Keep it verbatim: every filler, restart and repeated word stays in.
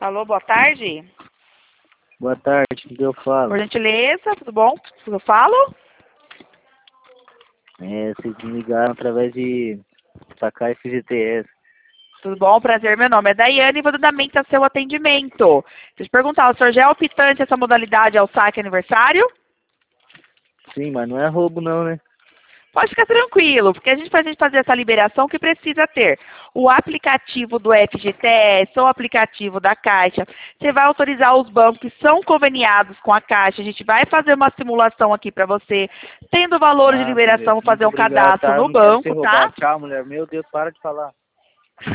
Alô, boa tarde. Boa tarde, o que eu falo? Por gentileza, tudo bom? Eu falo? É, vocês me ligaram através de sacar F G T S. Tudo bom? Prazer, meu nome é Daiane e vou dar mente ao seu atendimento. Deixa eu te perguntar, o senhor já é optante essa modalidade ao saque aniversário? Sim, mas não é roubo não, né? Pode ficar tranquilo, porque a gente, para a gente fazer essa liberação, que precisa ter o aplicativo do F G T S ou o aplicativo da Caixa. Você vai autorizar os bancos que são conveniados com a Caixa. A gente vai fazer uma simulação aqui para você, tendo o valor de Ah, beleza. liberação, fazer Muito um obrigado, cadastro tá? Eu no não quero ser banco, tá? roubado. Tchau, mulher. Meu Deus, para de falar.